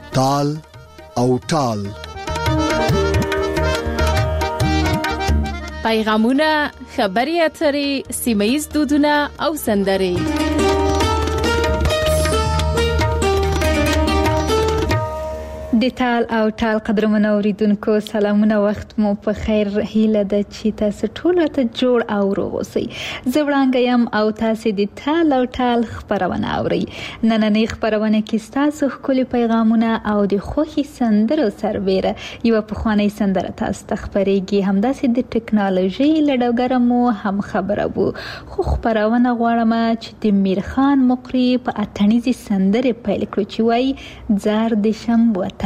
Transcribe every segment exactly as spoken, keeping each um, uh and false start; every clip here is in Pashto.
تال او ټال. پیغامونه، خبري اترې، سیمه‌ییز دودونه او سندرې. د ټال او ټال قدرمنو اوریدونکو سلامونه، وخت مو په خیر. هیله ده چې تاسو ټول ته جوړ او روغ اوسئ. زه وړاندې یم او تاسو د ټال او ټال خبرونه اورئ. نننۍ خبرونه کې تاسو ښکلي پیغامونه او د خوښي سندرو سربېره یو پخوانی سندره تاسو ته خبرېږي. همداسې د ټکنالوژي له ډګره مو هم خبره وو، خو خبرونه غواړم چې د میرخان مقری په اتڼیزي سندره پیل کړو چې وایي زار د شم وطن.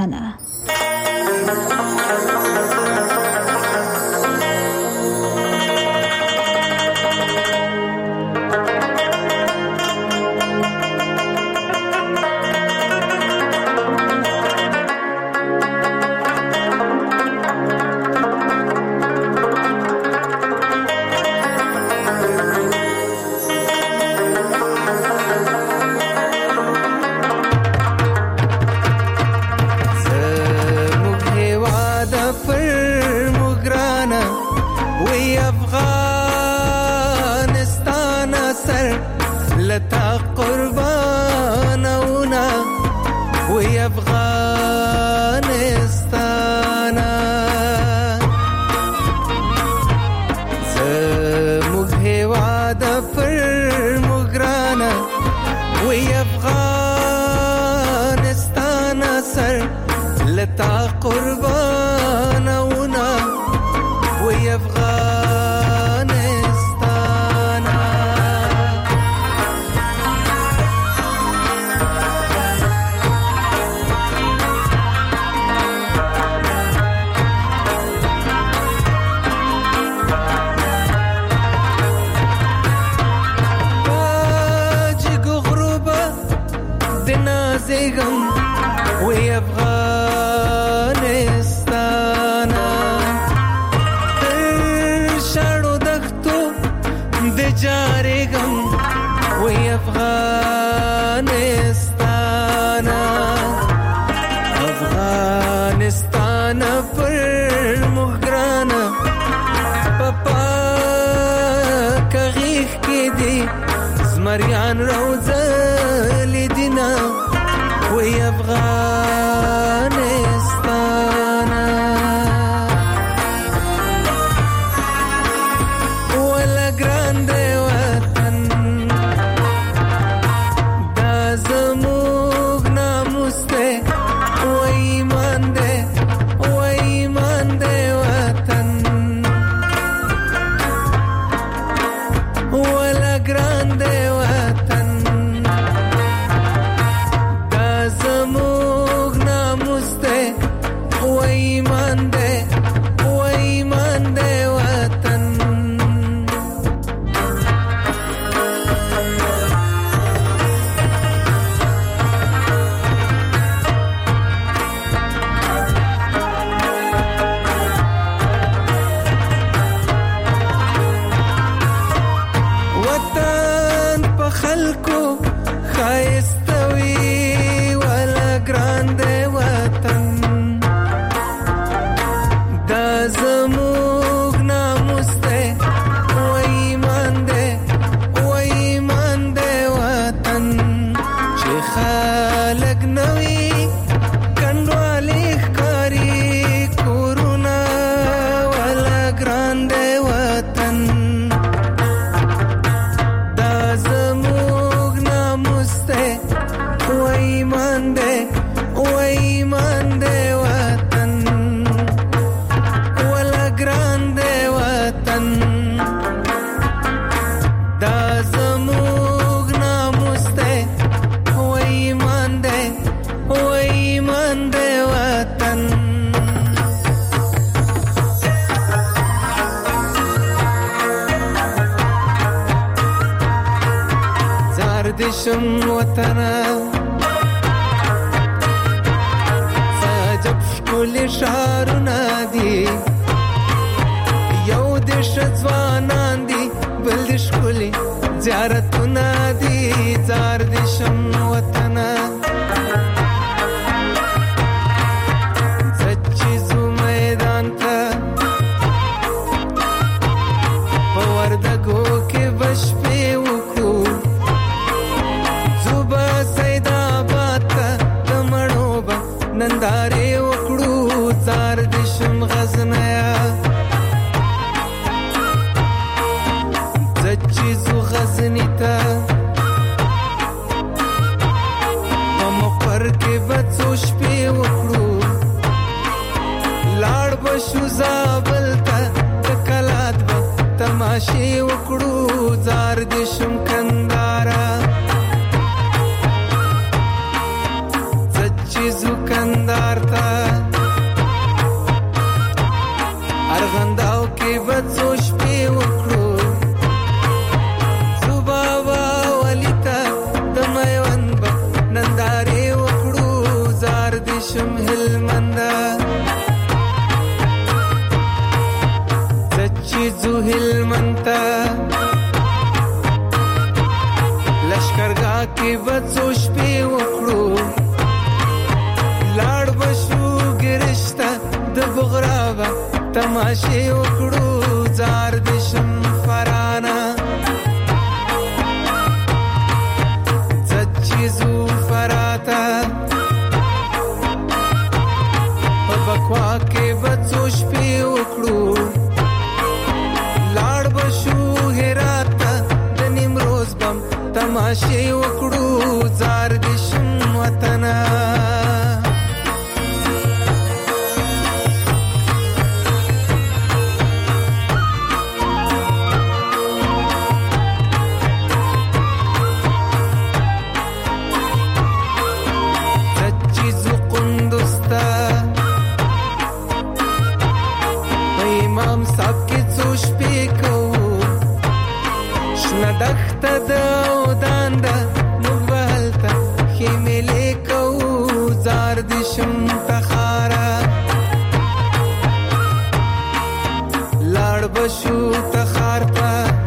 دشم وطنه ساجب شکل شارونه دی یو دش ځوانان دی بل د شکل زیارتونه دی زار دشم وطنه بڅو شپې وکړو لاړ بشو زابل ته د کلات به تماشې وکړو زار دې شم کندارا زچې زو کندار ته ارغنداو کې بڅو شپې وکړو زوبابا ولی ته د میوند به نندارې وکړو زار دې شم هلمنده زچې زو هلمنده لشکرګاه کې بڅو شپې وکړو لاړ بشو ګرشته د بغرابه تماشې وکړو زار دې شم فرانا زچې زو فراتا په بکوا کې بڅو شپې وکړو لاړ بشو هرات د نیمروز بم تماشې وکړو زار دې شم وطنا دخته دا ودان دا مغبالتا خیملی کو زار دشم تخارا لار بشو تخارتا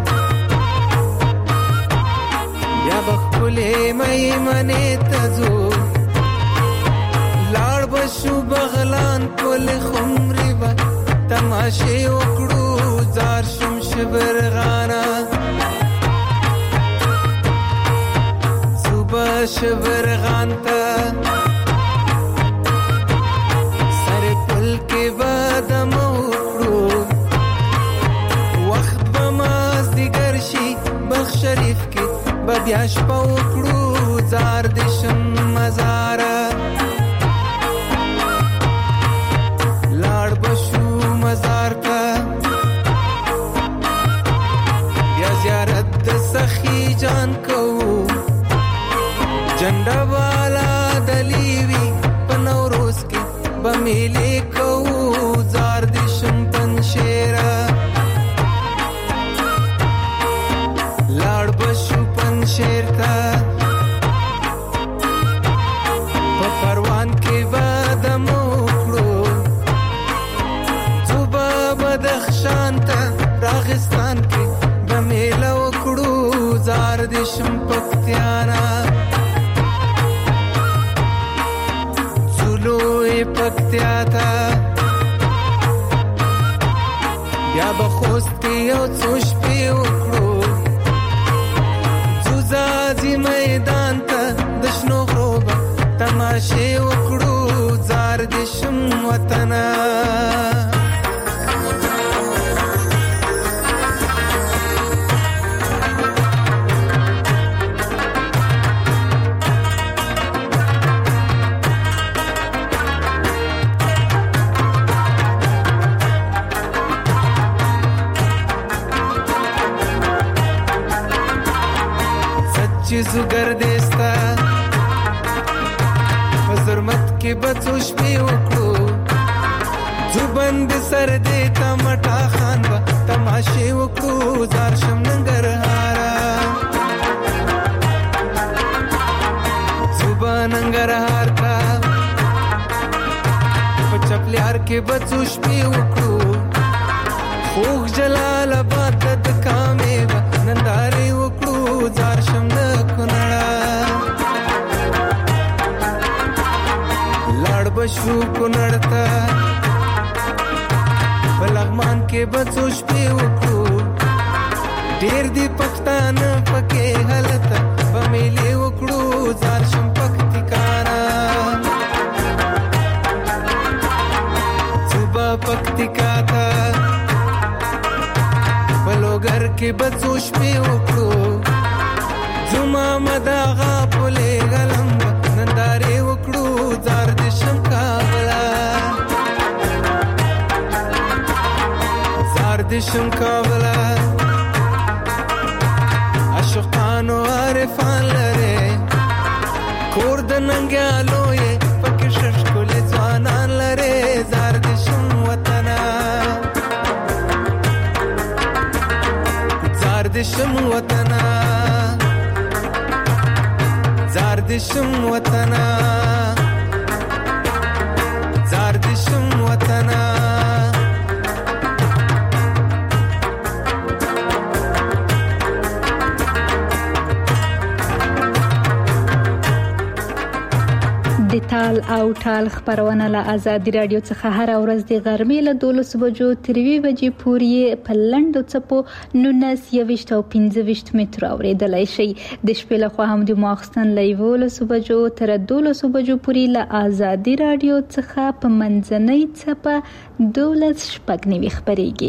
یا بخبولی میمنی تزو لار بشو بغلان کل خمری با تماشی وکڑو زار شم شبرغانا شبرغان تا سر پل کے بادم اکڑو وقت بماز دیگر شی بخ شریف کے ببیاش پا اکڑو زار دشم مزارا لاڑ بشو مزار تا یا زیارت سخی جان کو جنڈا والا دلیوی پنوروز کے بمیلے کو زار دشم پنشیرا لاڑ بشو پنشیر تا پروان کے بادم اکڑو زوبا بدخشان تا راغستان کے بمیلہ اکڑو زار دشم پکتیانا پکتیا تا بیا بخوست کې یو څو شپې وکړو زوزازي میدان ته د شنو غروبه تماشې وکړو زار دې شم وطنه چیزو گردستا فزرمت کے بچو شپی وکړو زبند سر دیتا مٹا خان با تماشے وکړو زار شم ننگرهارا زبا ننگرهار تا پچپلیار کے بچو شپی وکړو خوخ جلال آباد د کامې با نندارې وکړو زار شم بشو کنړتا بلغمان کې بچو شپې وکړو ډېر دی پښتان پکې حالت بمیلې وکړو زار شم پکتیکانا صبح پکتیکا تا بلوګر کې بچو شپې وکړو زما مداغه پلې غلم نندارې وکړو چم کابلا عاشقانو عارفان لره کور د ننګالو یې پکې ششکول ځوانان لره زار د شم وطنا زار د شم وطنا زار د شم وطنا زار د شم وطنا د تال او ټال خبرونه له آزادي رادیو څخه هر ورځ د غرمې له دولس بجو تر یوې بجې پورې په لنډو څپو نولس یویشت او پنځه ویشت متر اورېدلای شي. د شپې له خوا هم د ماخستن له یولس بجو تر دولس بجو پورې له آزادي رادیو څخه په منځنۍ څپه دولس شپږ نوي خبرېږي.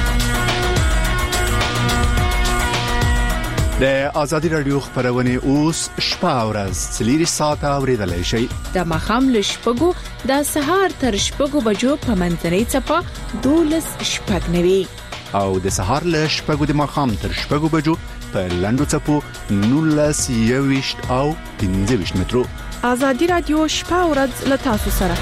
د آزادي رادیو خبرونه اوس شپه ورځ څلور ساعته اوریدلای شي. د مخام له شپږو د سهار تر شپږو بجو په منځنۍ څپه دولس شپږ نوي او د سهار له شپږو د مخام تر شپږو بجو په لنډو څپو نولس یویشت او پنځه ویشت مترو. آزادي رادیو شپه ورځ له تاسو سره.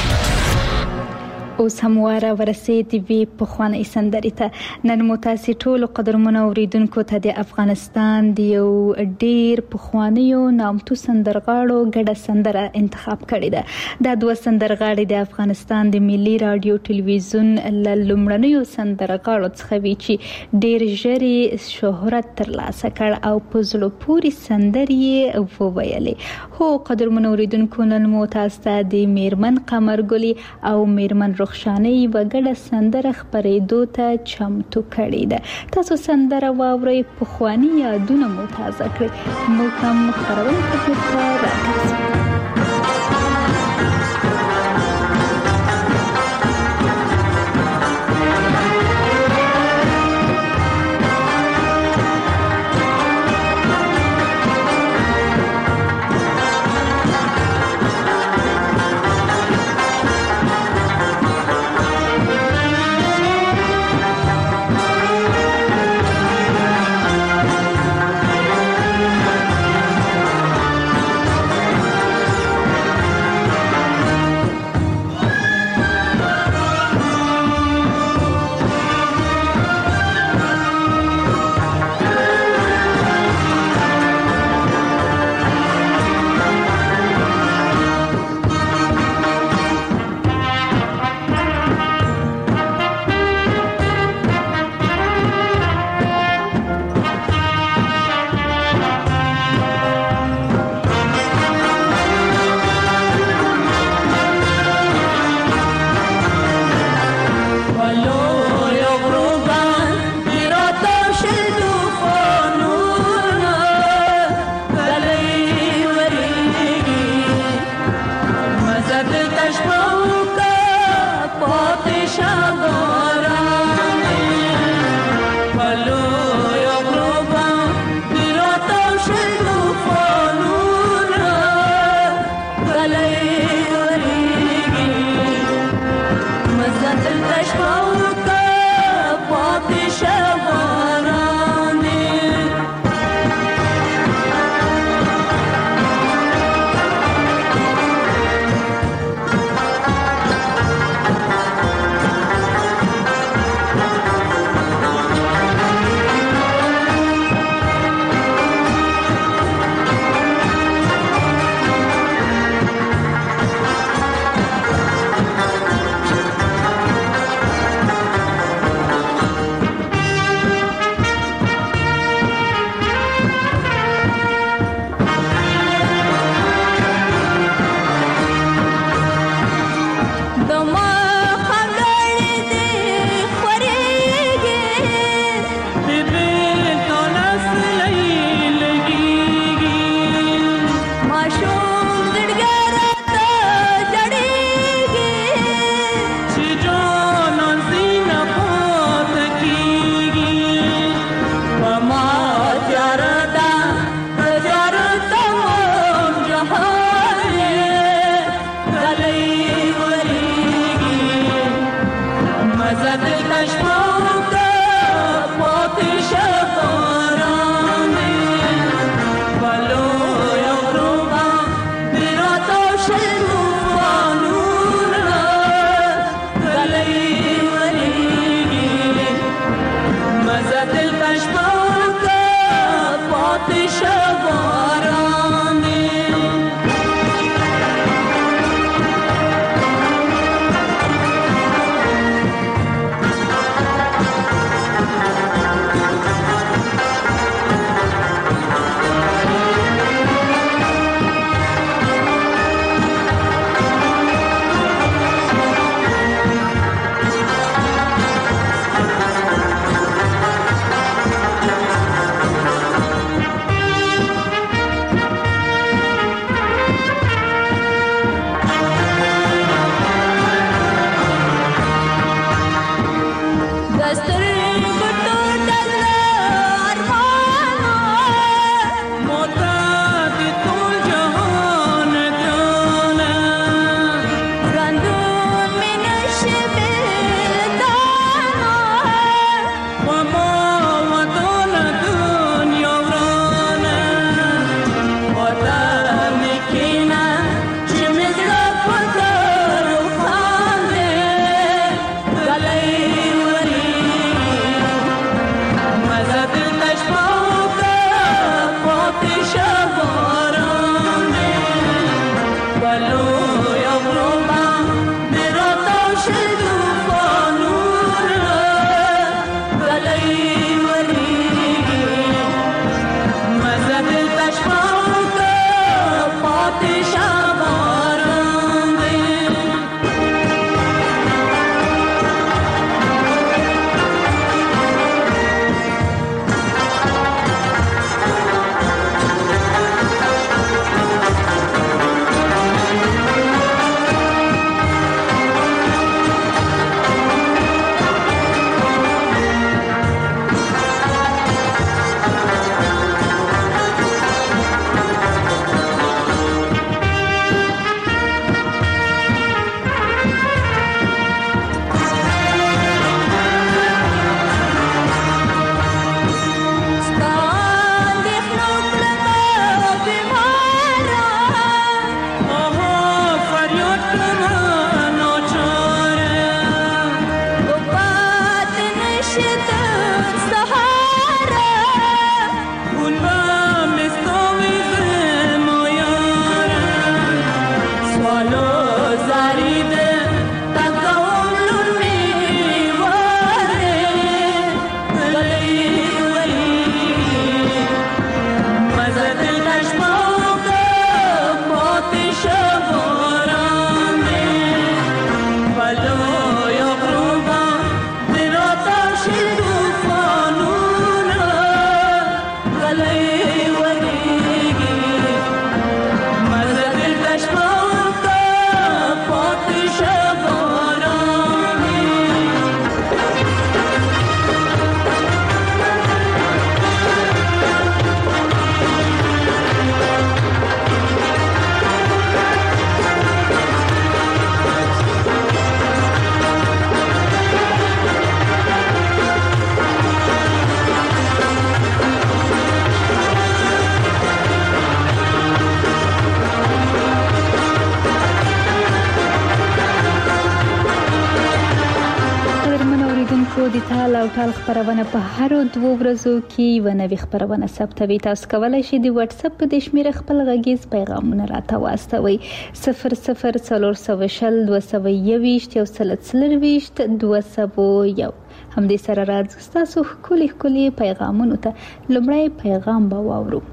اوس هم واره ورسېدې وی په خوانې سندرې ته. نن مو تاسو ټول قدرمنو اوریدونکو ته د افغانستان د یو ډیر په خوانیو نامتو سندرغاړو ګډه سندره انتخاب کړې ده. دا دوه سندرغاړي د افغانستان د ملي رادیو ټلویزیون لومړنیو سندرغاړو څخه وی چې ډیر ژرې شهرت ترلاسه کړ او په زړه پورې سندرې وویلې. هو قدرمنو اوریدونکو نن مو تاسو ته د میرمن قمرګلی او میرمن رخشانې وګړه سندره خبرېدو ته چمتو کړې ده. تاسو سندره واورئ، په خواني یادونه مو تازه کړئ. مو هم خبرونه کوي مزه دلته شپه د تال او ټال خبرونه په هر دوه ورځو کې یو نوې خبرونه ثبتوي. تاسو کولای شئ د واتس اپ په د شمیر خپل غږیز پیغامونه راته واستوي صفر صفر څلور سوه شل دوه سوه یوویشت یو سل څلرویشت دوه سوه یو. هم دې سره راځي تاسو ښکلي ښکلي پیغامونه ته. لومړی پیغام به واورو.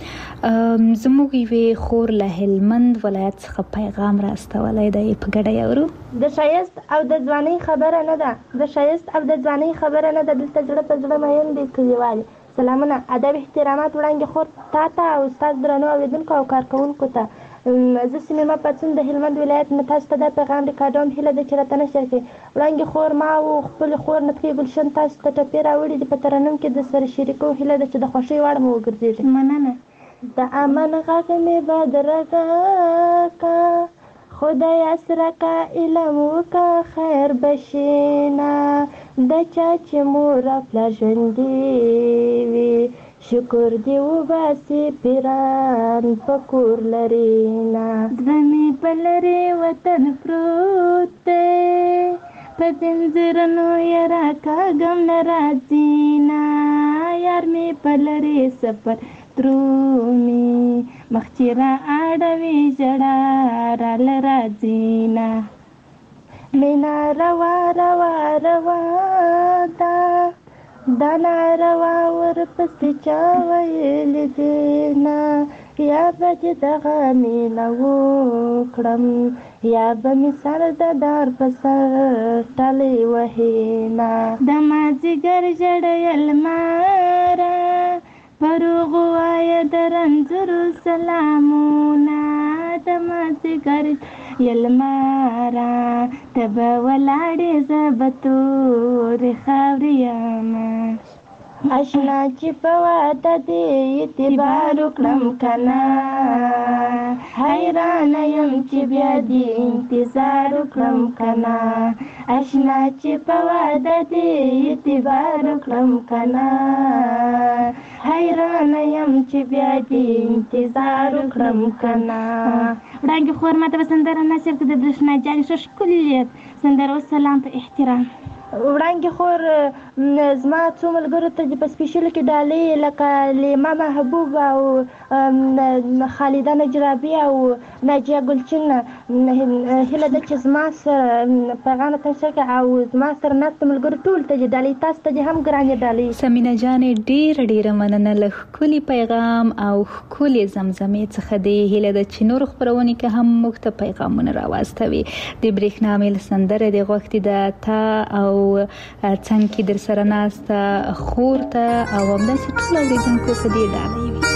زموږ یوې خور له هلمند ولایت څخه پیغام راستولی دی، په ګډه یې اورو. د ښایست او د ځوانۍ خبره نه ده، د ښایست او د ځوانۍ خبره نه ده، دلته زړه په زړه مین دي کلیوالې. سلامونه، ادب احترامات وړاندې خور تا ته او ستاسو درنو اورېدونکو او کارکوونکو ته. زه سمیمه پاڅون د هلمند ولایت نه تاسو ته دا پیغام ریکارډوم. هیله ده چې راته نشر کړئ. وړاندې خور ما او خپلې خور نطفې ګلشن تاسو ته ټپې راوړي دي، په ترنم کې د سره شریکو. هیله ده چې د خوښۍ وړ مو وګرځېږي. مننه. د امن غږ مې بدرګه کا، خدای اسره کا، علم وکا، خیر بشینا، د چا چې مور پلا ژوندي وي، شکر دی وباسي پیران په کور لرینا. زړه مې په لرې وطن پروت دی، په زنځیرونو یې راکاږم نه راځي نه، یار مې په لرې سفر درومي، مخ چې را اړوي ژړا راله راځي نه. مینا روا روا روا ده، دا ناروا ورپسې چا ویلي دي نه، یا به چې دغه مینه وکړم، یا به مې سر د دار په سر ټلې وهي نه. د مازدیګر ژړیل ماره، پروغ وایه د رنځورو سلامونه، د مازدیګر یلماره، ته به ولاړې زه به تورې خاورې یمه. اشنا چې په واده دې اعتبار وکړم که نه، حیرانه یم چې بیا دې انتظار وکړم که نه، اشنا چې په واده دې اعتبار وکړم که نه، حیرانه یم چې بیا دې انتظار وکړم که نه. وړاندې خور ماته به سندره نصیب کړه د برېښنا جان ښه ښکلې سندره. وسلام په احترام. وړاندې خور زما څو ملګرو ته په سپیشلو کې ډالۍ لکه لیما محبوب او خالده نجرابي او ناجیه ګلچین، هیله ده چې زما سره پیغام ته نشر کړي او زما سره ناستو ملګرو ټولو ته ډالۍ، تاسو ته هم ګرانې ډالۍ. سمینه جانې ډېره ډېره مننه له ښکلي پیغام او ښکلې زمزمې څخه دی. هیله ده چې نور خپرونې کې هم موږ ته پیغامونه راواستوي. د برېښنا میل سندره د غوښتي ده تا او څنګه کې در سره ناسته خور ته او همداسې ټول اورېدونکو په دې ډالۍ وي.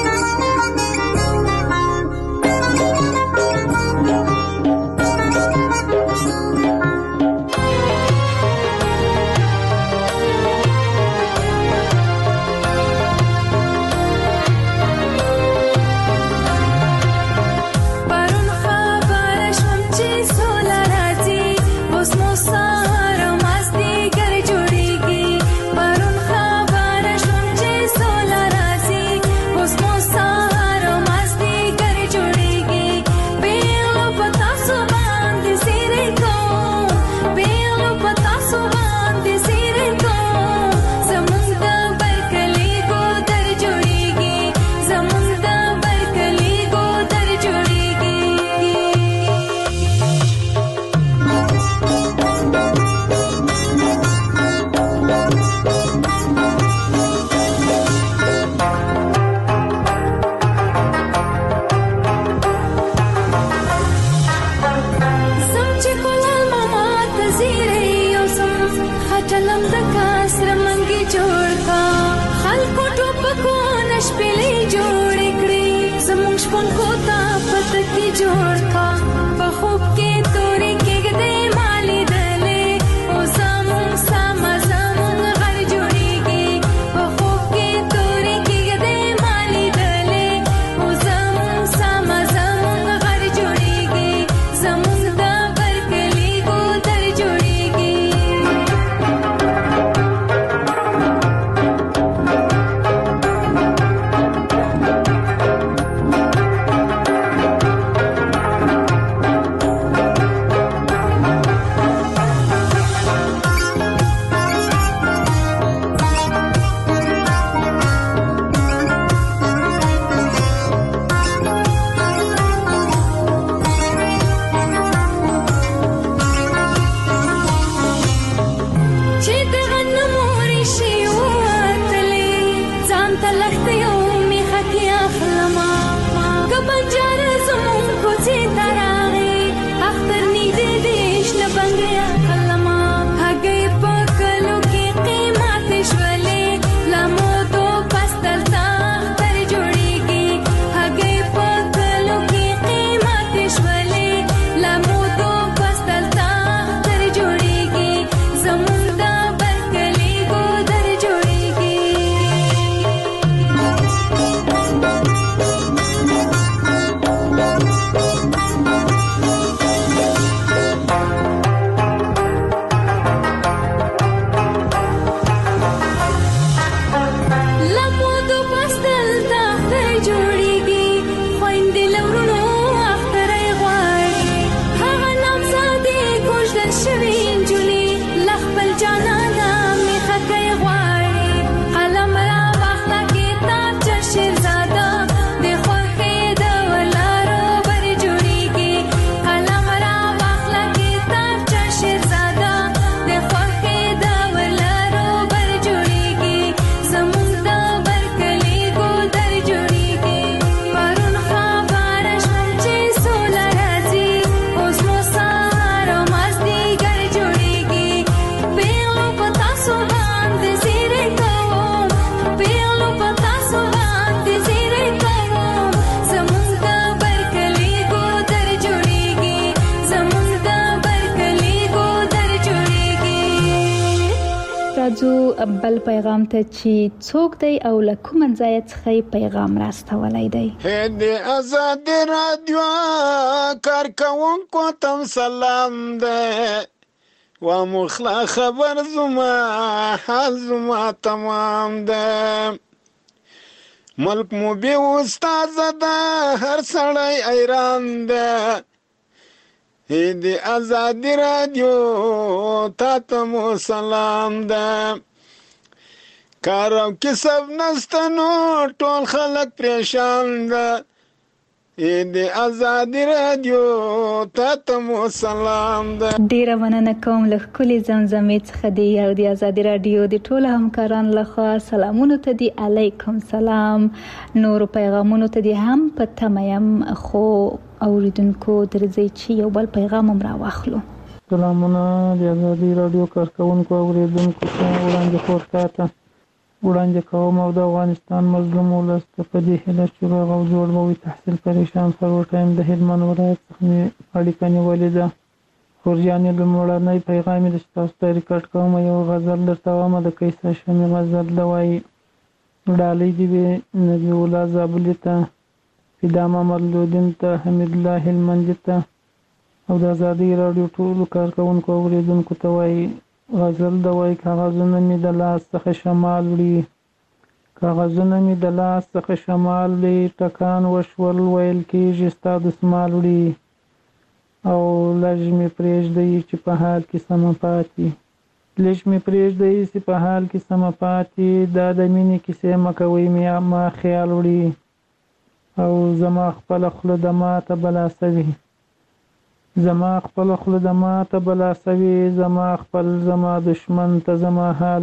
بل پیغام ته چې څوک دی او له کوم ځای څخه پیغام راستولای دی. دې آزاد رادیو کارکونکو تم سلام ده و مخلا خبر زما حال زما تمام ده ملک مو بی استاد ده هر سړی ایران ده دې آزاد رادیو تا تمو سلام ده کار او کسب نستنو ټول خلک پریشان ده دې آزاد رادیو تا تمو سلام ده. ډیره مننه کوم له ښکلې زمزمې څخه دی او د آزاد رادیو د ټولو همکارانو لخوا سلامونه ته دی. علیکم سلام. نور پیغامونو ته دی هم په تمه یم خو اوریدونکو درځي چې یو بل پیغام هم راواخلو. سلامونه د آزاد رادیو کارکونکو اوریدونکو ته وړاندې خور کاته وړاندې کوم او د افغانستان مظلوم ولس ته په دې هیله چې روغ او جوړ به وي تحصیل پریشان سرور ټایم د هلمند ولایت څخه مې اړیکه نیولې ده. خورجانې لومړنی پیغام یې د ستاسو ته ریکارډ کوم یو غزل درته وامه د کیسه شمې غزل ده وایي ډالۍ دې وي نبي الله زابلي ته فدا محمد لودین ته حمید الله هلمندي ته او د آزادۍ راډیو ټولو کارکونکو اوریدونکو ته وایي غزل د وایي کاغذونه مې د لاس څخه شمال وړي کاغذونه مې د لاس څخه شمال وړي ټکان وشول ویل کېږي ستا دسمال وړي او لږ مې پرېږدئ چې په حال کې سمه پاتې لږ مې پرېږدئ چې په حال کې سمه پاتې دا د مینې کیسې مه کوئ مې ما خیال وړي او زما خپل خوله د ماته بلا سوي زما خپل خوله د ماته بلا سوي زما خپل زما دشمن ته زما حال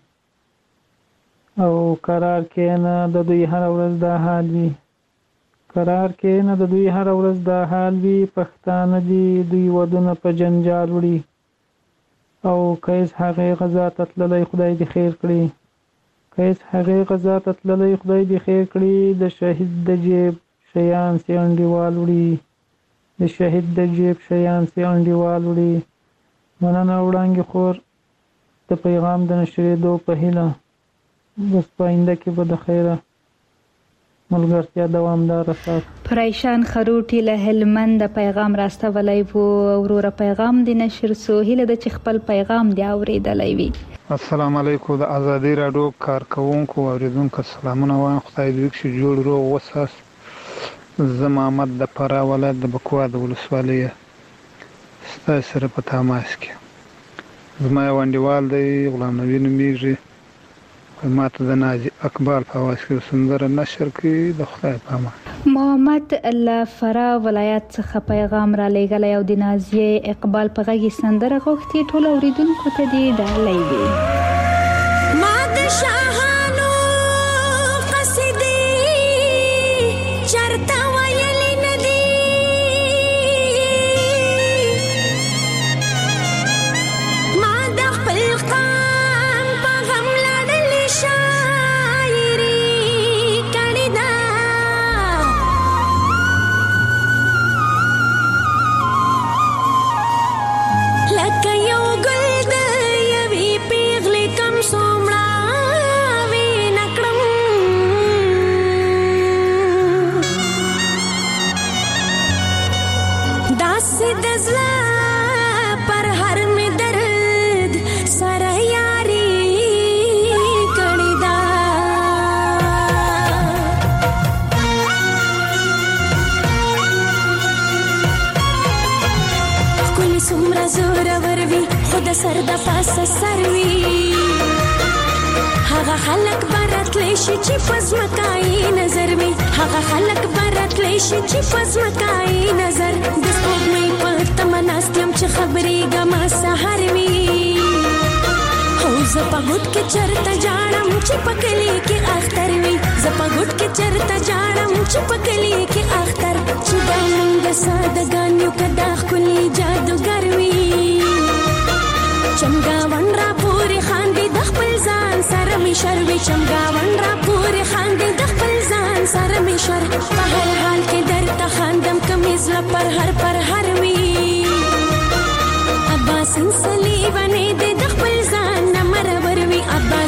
وړي او قرار کېنه د دوی هر ورځ دا حال وي قرار کېنه د دوی هر ورځ دا حال وي پښتانه دي دوی ودونه په جنجال وړي او کیس هغې غذا ته تللی خدای دې خیر کړي کیس هغې غذا ته تللی خدای دې خیر کړي د شهید د جیب شیان سي انډیوال وړي د شهید د جیب شیان سي انډیوال وړي. مننه وړانګې خور د پیغام د نشرېدو په هیله بس پاینده کې به د خیره ملګرتیا دوامداره سات. پریشان خروټي له هلمند پیغام راستولی وو. وروره پیغام د نشر سو هیله د چې خپل پیغام دی اوریدلی وي. السلام علیکم د آزادۍ راډیو کارکونکو اوریدونکو سلامونه وایم. خدای دې وکړي جوړ روغ وساس. زه محمد د فراه ولایت د بکوا د ولسوالۍ ستاسو سره په تماس کې. زما یو انډیوال دی غلام نبی نومیږي ماته د ناجي اقبال په اواز کې سندره نشر کړي د خدای په امان. محمد له فراه ولایت څخه پیغام را لېږلی او د نازي اقبال په غږ کې سندره غوښتي. ټول اوریدونکو ته دې ډالۍ وي. ما د شاهانو قصیدې چرته ویلې نه دي ما د خپل قام په غم لړلې شاعري کړې ده لکه یو ګل د یوې پیغلې کم څومړاوې نکړم داسې د زړه پر هر مې درد سره یاري کړې ده ښکلې څومره زورور وي خو د سر د پاسه سر وي هغه خلک به راتلی شي چې په ځمکایي نظر وي هغه خلک به راتلی شي چې په ځمکایي نظر د سپوږمۍ په تمه ناست یم چې خبرېږم سهار وي هو زه په ګوټ کې چرته جاړم چې په کلي کې اختر وي زه په ګوټ کې چرته جاړم چې په کلي کې اختر چې دا موږ سادهګان یو که دا ښکلي جادوګر وي چمګاون را پورې خاندې د خپل ځان سره مې شر وي چمګاون را پورې خاندې د خپل ځان سره مې شر په هر حال کې درته خاندم که مې زړه پر هر پر هر وي عباسین صلیبانې دې د خپل ځان نه مرور وي عباس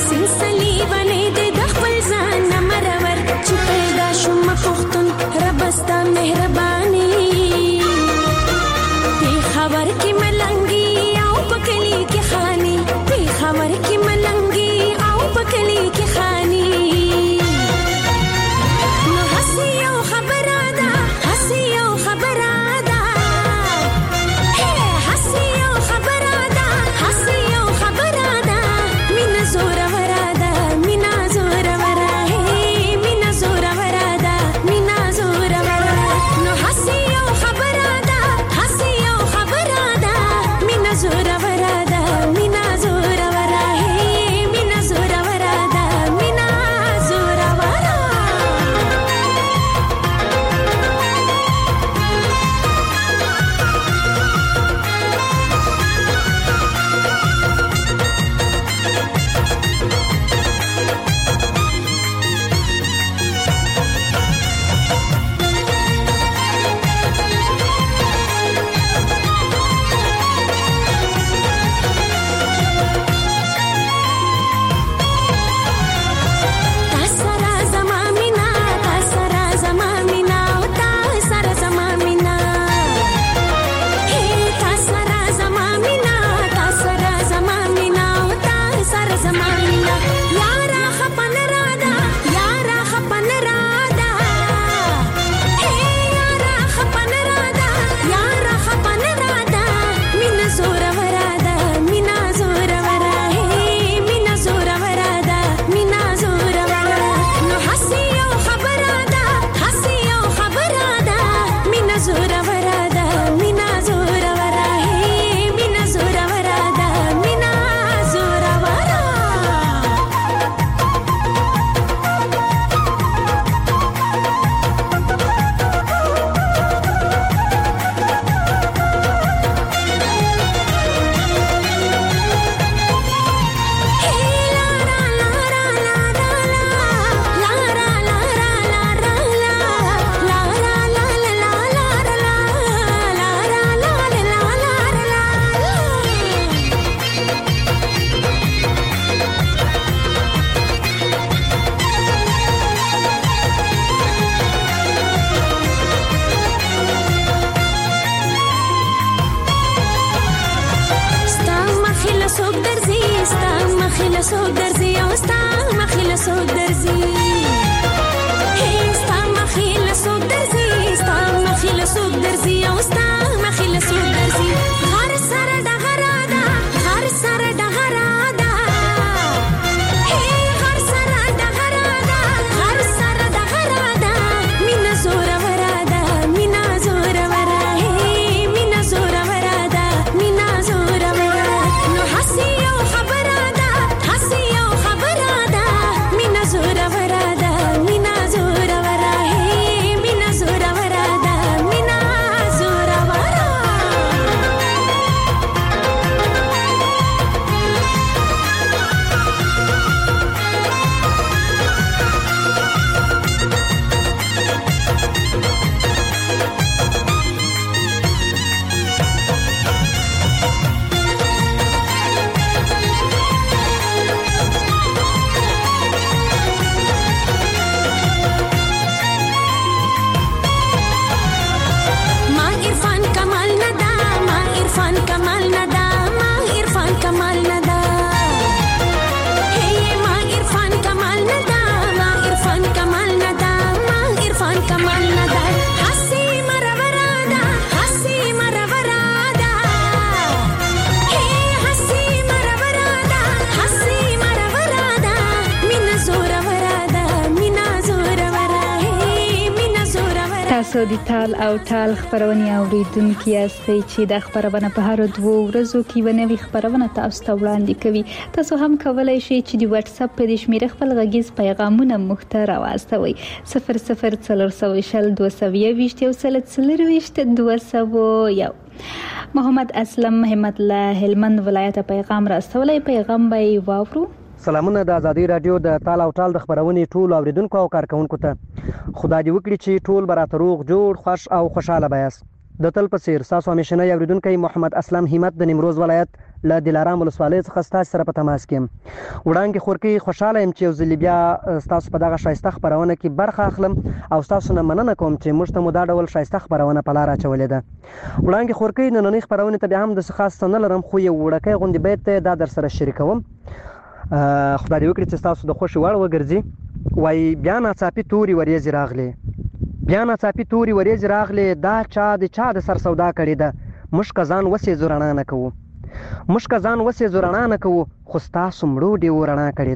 تاسو د تال او ټال خبرونه اوریدونکي یاستئ چې د خبرونه په هر دوه ورځو کې ونوي خبرونه تاسو ته وړاندې کوي. تاسو هم کولای شئ چې د واتس اپ په شمیره خپل غږیز پیغامونه مخ ته راوستوي صفر صفر څلور سوه شل دوه سوه یوویشت یو سل څلرویشت دوه سوه یو. محمد اسلم همت الله هلمند ولایت پیغام راستولی. پیغام به واورو. سلامونه د ازادي رادیو د تال او ټال د خبرونې ټول اوریدونکو او کارکونکو ته خدای دې وکړي چې ټول براته روغ جوړ خوش او خوشاله بیاست. د تل په څیر تاسو همیشنه اوریدونکي محمد اسلم همت د نیمروز ولایت له دلارام ولسوالۍ څخه ستاسو سره په تماس کې یم. وړاندې خورکی خوشاله یم چې یو ځل بیا تاسو په دغه شایسته خبرونه کې برخه اخلم او تاسو نه مننه کوم چې موږ ته مو دا ډول شایسته خبرونه په لار اچولې ده. وړاندې خورکی نننۍ خبرونه ته بیا هم د خاص نه لرم خو یو وړکۍ غوندې بیت دا در سره شریکوم. خدای دې وکړي چې تاسو د خوښ وړ وګرځي. وای بیا ناڅاپي توري وریځې راغلې بیا ناڅاپي توري وریځې راغلې دا چا د چا د سر سودا کړې ده. موږ کزان وسې زورنا نه کوو موږ کزان وسې زورنا نه کوو خو ستاسو مړو ډیو رڼا کړې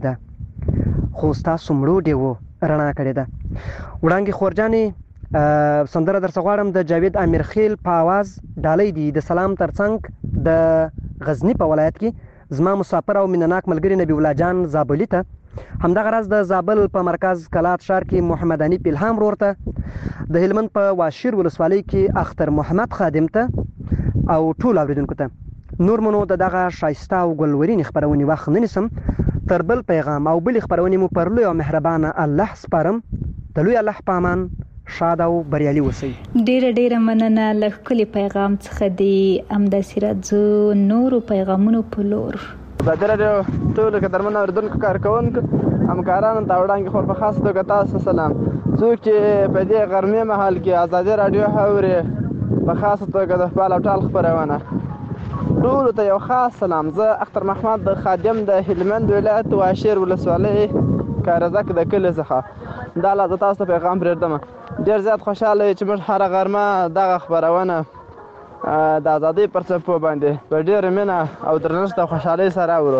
ده خو ستاسو مړو ډیو رڼا کړې ده. وړانګې خورجانې سندره درڅ غواړم د جاوید امیرخیل په आवाज ډالۍ دي د سلام ترڅنګ د غزنی په ولایت کې زما مسافر او مینناک ملګری نبی الله جان زابلی ته. همدغه راز د زابل په مرکز کلات شهر کې محمد انیف الهام ورور ته، د هلمند په واشیر ولسوالۍ کې اختر محمد خادم ته او ټول اوریدونکو ته. نور منو د دغه شایسته او ګلورین خبرونې وخت نه نیسم. تر بل پیغام او بل خبرونې مو پر لوی او مهربانه الله سپارم. د لوی الله په امان شاد او بریالي اوسئ. ډیره ډیره مننه له ښکلي پیغام څخه د همداسې راځو نورو پیغامونو په لور. ازادي راډیو ټولو قدرمنو اورېدونکو کارکوونکو همکارانو ته وړاندې خور په خاصه توګه تاسو سلام. څوک چې په دې غرمې مهال کې ازادي راډیو اوري په خاصه توګه د خپل او ټال خبرونه ټولو ته یو خاص سلام. زه اختر محمد د خادم د هلمند ولایت واشیر ولسوالۍ کارزک د کلي څخه دا لا تاسو ته پیغام پرېږدم. ډېر زیات خوشحاله چې موږ هره غرمه دغه خبرونه د ازادۍ پر څپو باندې په ډېره مینه او درنښت او خوشحالۍ سره اورو.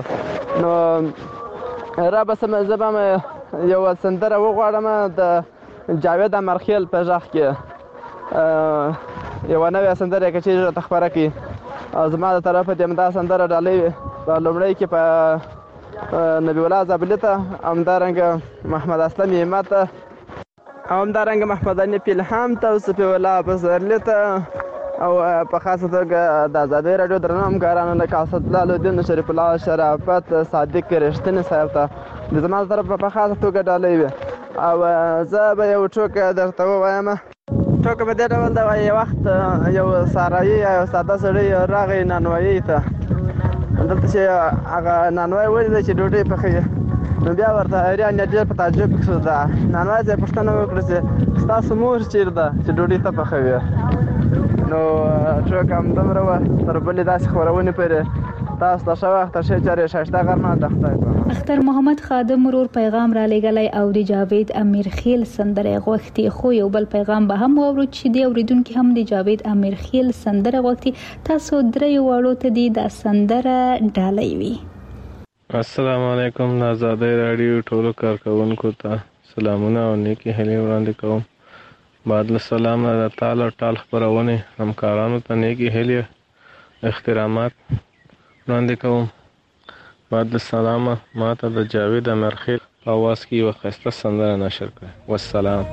نو رابسم زه به م یو سندره وغواړم د جاوید امرخیل په غږ کې یوه نوې سندره که چیرې راته خپره کړي او زما د طرفه دې همدا سندره ډالۍ په لومړی کې په نبی الله زابلي ته، همدارنګه محمد اسلم همت ته، او همدارنګه محمد انیف الهام ته او صفي الله پسرلي ته، او په خاصه توګه د ازادۍ راډیو درنو همکارانو لکه اسدالله الدین، شریف الله شرافت، صادق رښتیني صاحب ته د زما د طرفه په خاصه توګه ډالۍ وي. او زه به یو ټوکه درته ووایم. ټوکه په دې ډول ده، یو وخت یو سارایي یا یو ساده سړی راغی نانوایي ته. دلته چې هغه نانوای ولیده چې ډوډۍ پخوي، نو بیا ورته حیران یا ډېر په تعجب شو. ده نانوای ته یې پوښتنه وکړه چې ستاسو مور چېرې ده چې ډوډۍ ته پخوي؟ نو ټوکه همدومره وه. تر بلې داسې خپرونې پورې تاسو ته ښه وخت، ښې چارې، ښایسته غرمه. د خدای په امان. اختر محمد خادم ورور پیغام را لېږلی او د جاوید امیرخیل سندره غوښتي. خو یو بل پیغام به هم واورو چې د اوریدونکي هم د جاوید امیرخیل سندره غوښتي. تاسو دریو واړو ته دې دا سندره ډالۍ وي. السلام علیکم. د ازادۍ راډیو ټولو کارکوونکو ته سلامونه او نیکې هیلې وړاندې کوم. بعد له سلام د تال او ټال خپرونې همکارانو ته نیکې هیلې احترامات وړاندې کوم. بعد له سلامه ما ته د جاوید امرخیل په اواز کې یوه ښایسته سندره نشر کړئ. والسلام.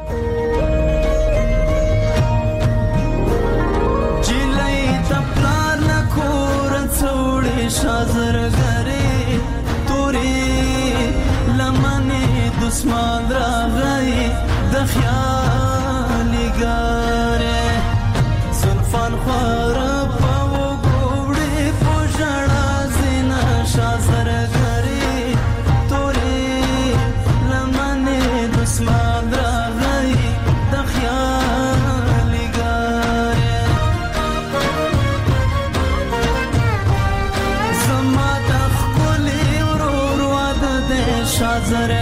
دسمان راغی د خیال ګاره زلفان خواره په وګوړې په ژړا زینا شازر ګری تورې لمنې دسمان راغی د خیال ګاره زما د ښکلي ورور واده د شازر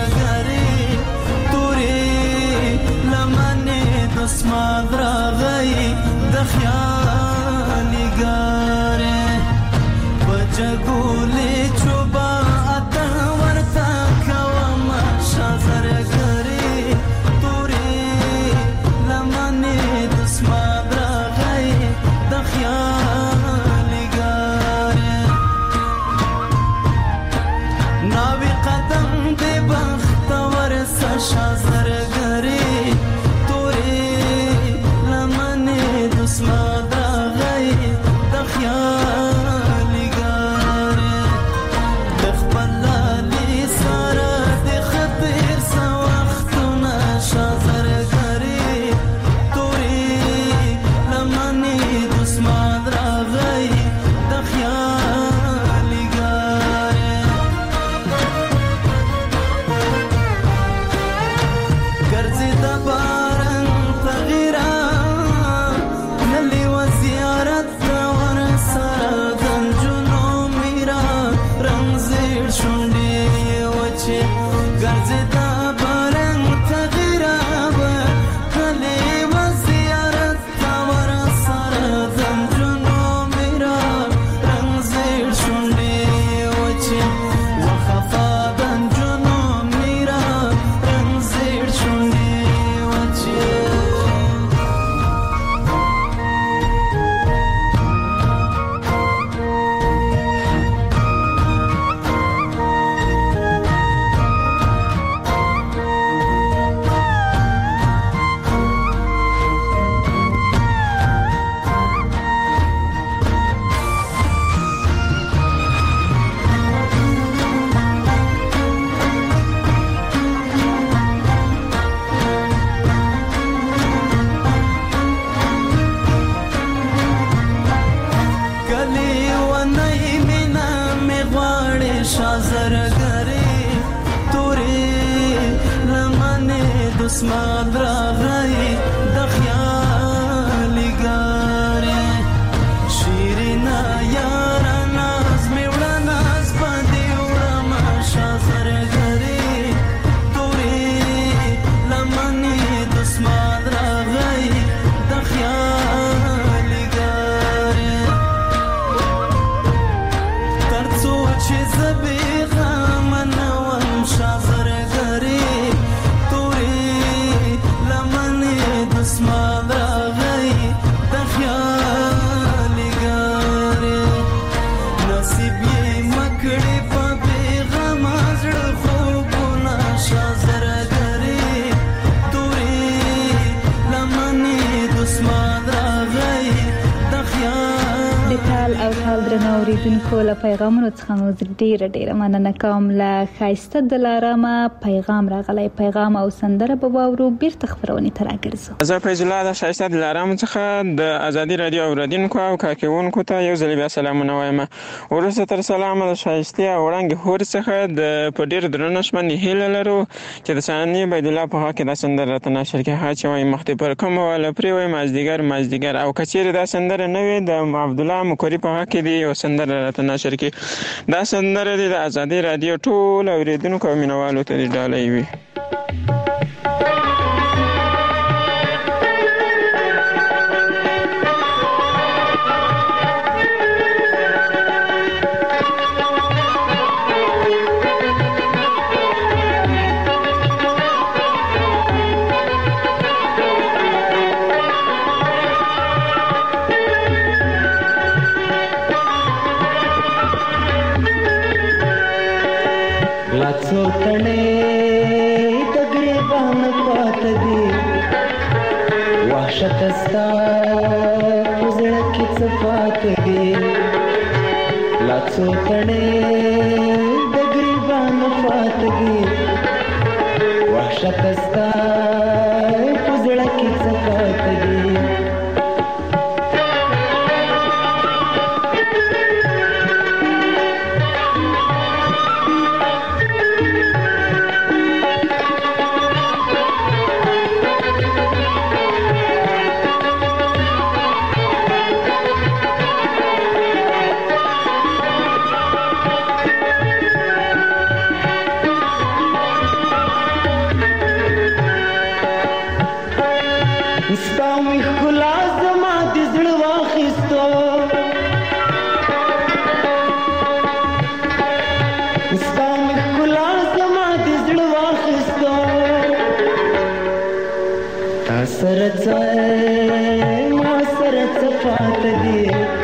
اسمان راغی د خیال ګاره بجګولې چوبا اتن ورته کوم شازر ګری تورې لمنې دسمات راغی د خیالي ګارې د خپل لالي سره د خطر څه وختونه شازر ګرې تورې لمنې دسمات راغی د خیالي ګارې ګرځې د باران تغیرا نلی و زیارت ته ورسره د نجونو میرا رنګ زیړ شونډې وچې ګرځې د باران تغیرا نلی و زیارت ته ورسره د نجونو میرا رنګ زیړ شونډې وچې وخفا د نجونو میرا رنګ زیړ شونډې وچې کلی ونی مینا می غواړې شازر ګرې تورې لمنې دسمات راغی د خیالي ګارې شیرینا یاره ناز مې وړه ناز په دې وړمه شازر ګرې تورې لمنې دسمات راغی د خیالي ګارې تر څو چې زه بېغمه نه وم شازر ګرې تورې لمنې دسمات راغی د خیالي ګارې نصیب یې مه کړې په بېغمه زړه خوبونه شازر ګرې تورې لمنې دسمات راغی د خیالي د ټال او ټال درنو اوریدونکو له پیغامونو څخه مو ډیره ډیره مننه کوم. له ښایسته دلارامه پیغام راغلی، پیغام او سندره به واورو. بیرته خپرونې ته راګرځو. زه فیض الله د ښایسته دلارام څخه د ازادي رادیو اوریدونکو او کارکوونکو ته یو ځل بیا سلامونه وایم. وروسته تر سلامه د ښایستې او وړانګې هورې څخه د په ډېر درنو شمنې هیله لرو چې د ثانیې بیدالله په حق کې دا سندره راته نشر کړي. ها چې وایي مخکې پر کومه واله پرې وایي مازدیګر مازدیګر، او که چېرې دا سندره نه وي د عبدالله مکري په حق کې دې یو سندره راته نشر کړي. دا سندره دې د ازادي رادیو ټول اوریدونکو او مینوالو ته دې ډالۍ وي. څو تڼې د ګریبان پاته دي وحشت ستا په زړه کې څه پاته دي لا څو تڼې د ګریبان پاته دي وحشت ستا په زړه کې څه پاته دي سره څه ما سره څه پاته دي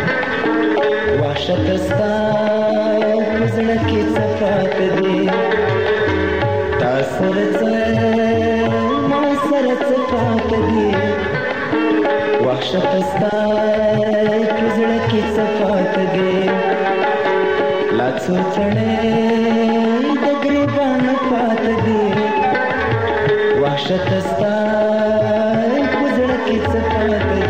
وحشت ستا په زړه کې څه پاته دي تا سره څه ما سره څه پاته دي وحشت ستای په زړه کې صفات دی لا څو چړې د ګریبان پات دی وحشت ستای په زړه کې صفات دی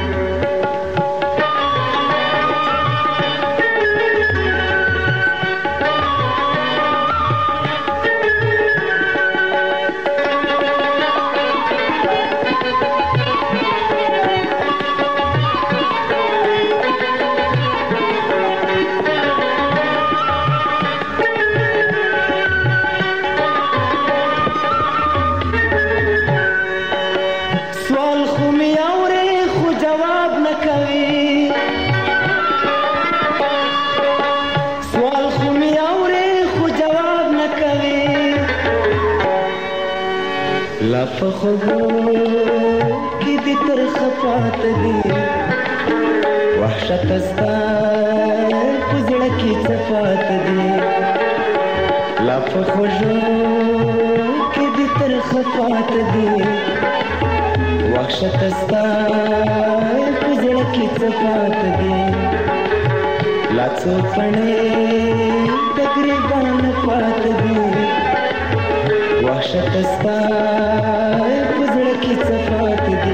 فخبو کی دی تر خفات دی وحشت استای پزړه کی صفات دی لا فخجو کی دی تر خفات دی وحشت استای پزړه کی صفات دی لا څو پڼې تقریبا پات دی وحشت استای پزړه کې صفات دي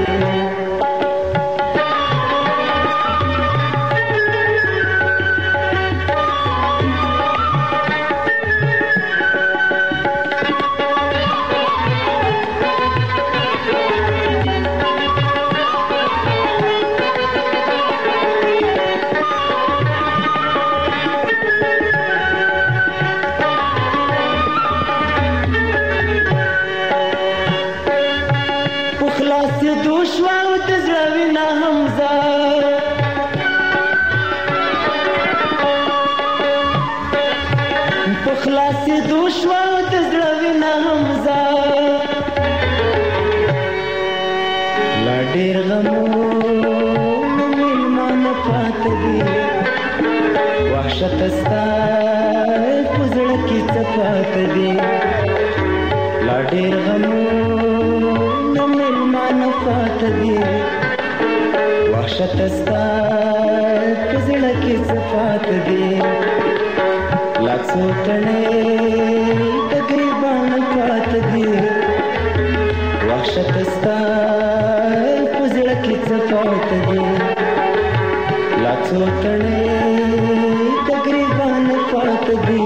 ډېر غمونه مېلمانه پاته دي وحشت ستای په زړه کې څه پاته دي لا ډېر غمونه مېلمانه پاته دي وحشت ستای په زړه کې څه پاته دي لا څو تڼې د ګریبان پاته دي وحشت ستای په زړه کې څه پاته دي لا څو تڼې د ګریبان پاته دي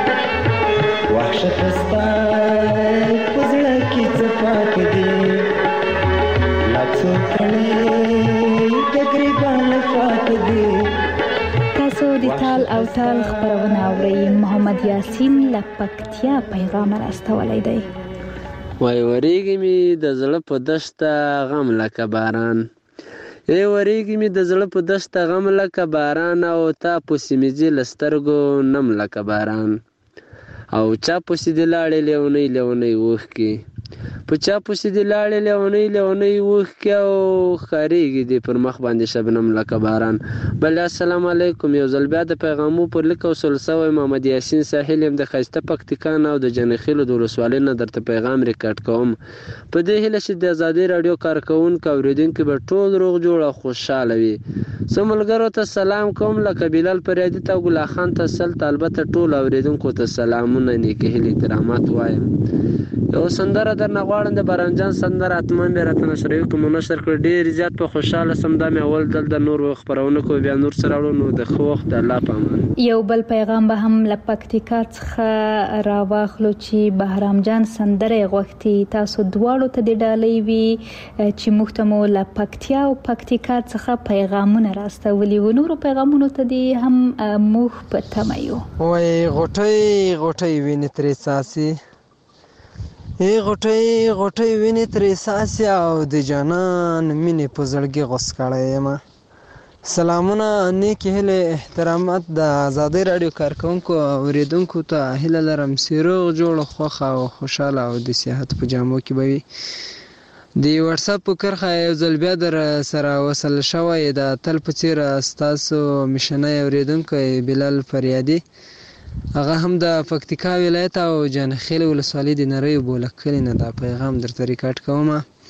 وحشت ستای په زړه کې څه پاته دي لا څو تڼې د ګریبان پاته دي. تاسو د تال او تال خبرونه اورئ. محمد یاسین له پکتیا پیغام راستولی دی. وای وریږي می د زړه په دشته غم لکه باران ای وریږي می د زړه په دشته غم لکه باران او تا پسې مې ځي له سترګو نم لکه باران او چا پسې دې لاړې لیونۍ لیونۍ اوښکې په چا پسې دې لاړې لیونۍ لیونۍ اوښکې او ښکارېږي دې پر مخ باندې شبنم لکه باران. بله السلام علیکم. یو ځل بیا د پیغامو پر لیک وصول سوی محمد یاسین ساحل یم د ښایسته پکتیکا نه او د جنخیلو د ولسوالۍ نه درته پیغام ریکارډ کوم په دې هیله چې د ازادۍ راډیو کارکوونکو اورېدونکي به ټول روغ جوړ او خوشحاله وي. زه ملګرو ته سلام کوم لکه بلال پریادي ته او ګلا خان ته سلته البته ټول اورېدونکو ته سلامونه نیکې هیلې احترامات وایم. یو سندره درنه غواړم د باران جان سندره حتما مې راته نشروي کوم نشر کړ ډېر زیات په خوشحاله سم دا مې اول دل د نور خبرونه کو بیا نور سره وړو نو د خو وخت د الله په امان. یو بل پیغام به هم له پکتیکا څخه راواخلو چې بهرام جان سندره غوښتي. تاسو دواړو ته د ډالۍ وي چې موږ ته مو له پکتیا او پکتیکا څخه پیغامونه راستولي و. نورو پیغامونو ته دې هم موږ په تمه یو. وای غوټۍ غوټۍ وینې ترې څاڅي ای غوټۍ غوټۍ وینې ترې څاڅي او د جانان مینې په زړګي غوڅ کړی یم. سلامونه نیکې هیلې احترامات د ازادۍ راډیو کارکوونکو اورېدونکو ته هیله لرم چې روغ جوړ خوښه او خوشحاله او د صحت په جامو کې به وي. د واتساپ په کرښه یو ځل بیا در سره وصل شوی د تل په څېر ستاسو میشنی اورېدونکی بلال فریادي، هغه هم د پکتیکا ولایت او جانخیل ولسوالۍ د نریو بولک کلي نه دا پیغام درته ریکارډ کوم.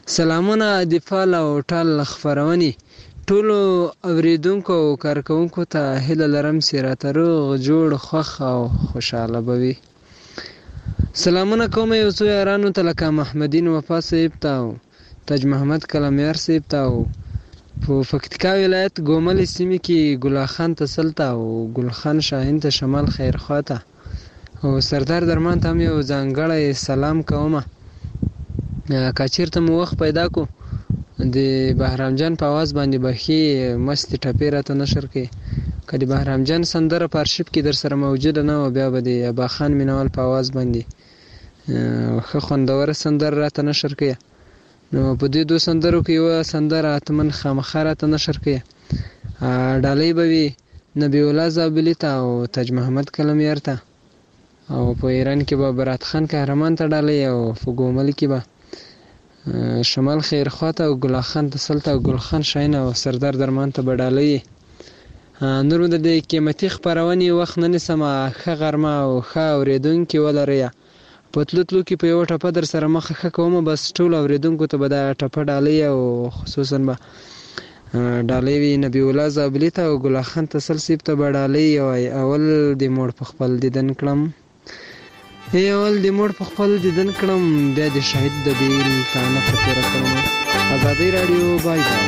سلامونه د فال او ټال خبرونې ټولو اوریدونکو او کارکونکو ته هیله لرم چې راته روغ جوړ خوښ او خوشحاله به وي. سلامونه کوم یو څو یارانو ته لکه محمدین وفا صاحب ته او تاج محمد کلمیار صاحب ته او په پکتیکا ولایت ګومل سیمې کې ګلا خان تسل ته او ګل خان شاهین ته شمال خیرخوا ته او سردار درمان ته هم یو ځانګړی سلام کومه. که چېرته مو وخت پیدا کو د بهرام جان په اواز باندې بخي مستې ټپې راته نشر کړي. که د بهرام جان سندره په ارشیف کې در سره موجوده نه وه بیا به د ابا خان مینوال په اواز باندې ښه خوندوره سندره راته نشر کړي. نو په دې دو سندرو کې یوه سندره حتما خامخا راته نشر کړي. ډالۍ به وي نبی الله زابلي ته او تاج محمد کلمیار ته او په ایران کې به برات خان قهرمان ته ډالۍ او په ګومل کې به شمال خیرخوا ته او ګلا خان تسل ته او ګل خان شاهین او سردار درمان ته به ډالۍ. نور د دې قیمتي خپرونې وخت نه نیسم. ښه غرمه او ښه اورېدونکي ولرئ. په تلو تلو کې په یوه ټپه در سره مخه ښه کومه. بس ټولو اورېدونکو ته به دا ټپه ډالۍ او خصوصا به ډالۍ وي نبی الله زابلي ته او ګلا خان تسل صاحب ته به ډالۍ وایي. اول د موړ په خپل دیدن کړم ای اول د موړ په خپل دیدن کړم بیا د شهید د بیل تانه په تېره کړم. ازادي راډیو بای بای.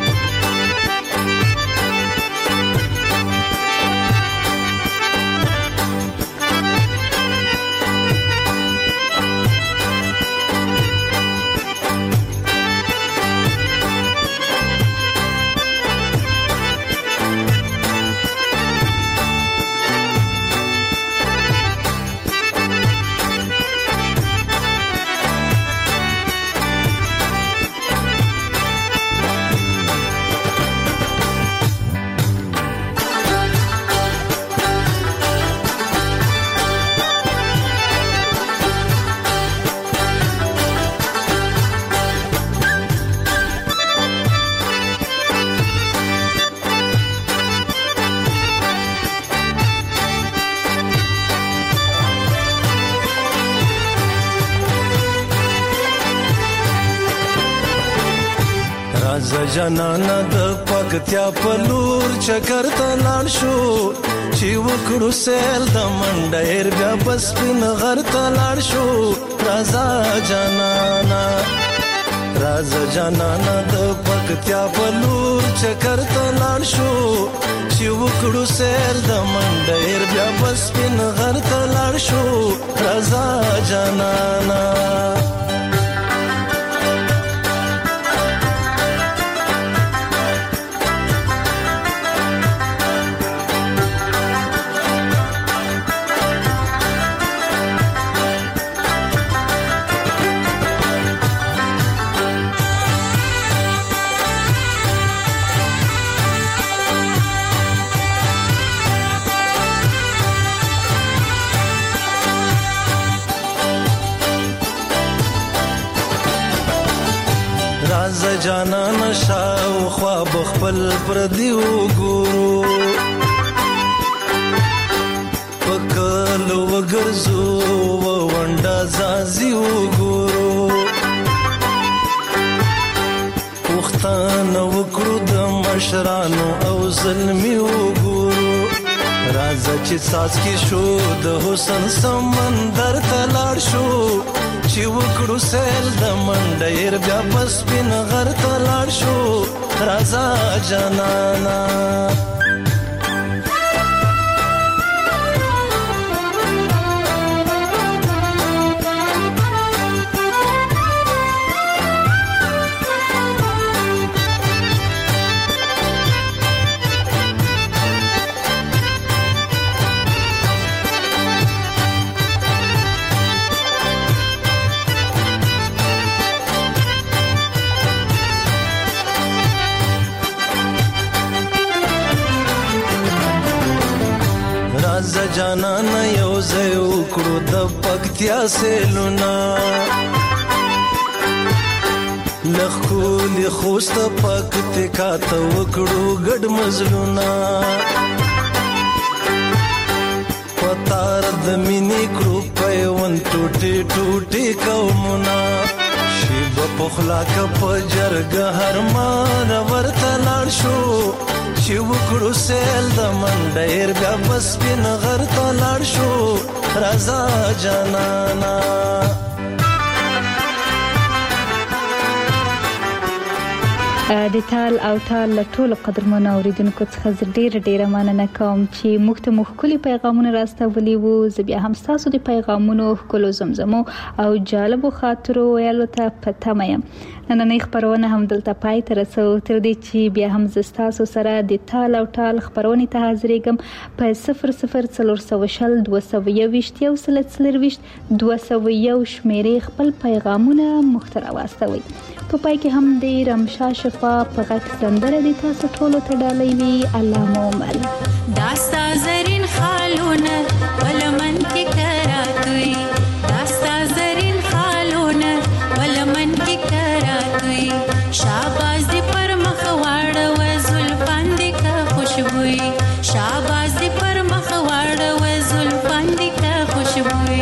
جانانا د پکتیا په لور چکر ته لاړ شو چې وکړو سیل د منډیر بیا بس پین غر ته لاړ شو. رازا جانانا رازا جانانا د پکتیا په لور چکر ته لاړ شو چې وکړو سیل د منډیر بیا بس پین غر ته لاړ شو. رازا جانانا جانا نشاو خواب خپل پر دیو ګورو پکل وګرزو ونډا زازیو ګورو وختان وکړو د مشرانو او ظلمیو ګورو. راځه چې ساس کې شو د حسن سمندر ته لاړ شو چې وکړو سیل د منډیر بیا بس پین غر ته لاړ شو. رازا جانانا جانانا یو ځای وکړو د پکتیا سیلونه لخکولی خوست پکتیکا ته وکړو ګډ مزلونه پتار د مینې کړو پیوند ټوټې ټوټې قومونه شیبه پخلا که په جرګه هرمان ورته لاړ شو چې وکړو سیل د منډیر بیا بس سپین غر ته لاړ شو رضا جانانا د تال او تال له ټولو قدرمنو اوریدونکو څخه زه ډیره ډیره مننه کوم چې موږ ته مو ښکلي پیغامونه راستولي وو. زه بیا هم ستاسو د پیغامونو ښکلو زمزمو او جالبو خاطرو ویلو ته په تمه یم. نننۍ خپرونه هم دلته پای ته رسو، تر دې چې بیا هم زه ستاسو سره د تال او تال خپرونې ته حاضرېږم په صفر صفر څلور سوه شل دوه سوه یوویشت یو سل څلرویشت دوه سوه یو شمېرې خپل پیغامونه موږ ته راواستوئ. په پای کې هم د رمشا شفا په غږ سندره د تاسو ټولو ته ډالۍ وي. الله مو مل داستا زرین خالونه ولمن کې کراتوي، داستا زرین خالونه ولمن کې کراتوي، شاباز دی پر مخ واړه و زلفان دی که خوشبوئی، شاباز دی پر مخ واړه و زلفان دی که خوشبوئی.